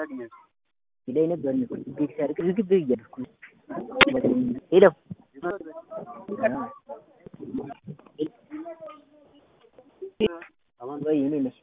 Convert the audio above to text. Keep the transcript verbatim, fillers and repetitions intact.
ይለኝ ነበር ቤት ሲያርቅ ዝግብ እያልኩ ሄሎ አማን ወይ እኔ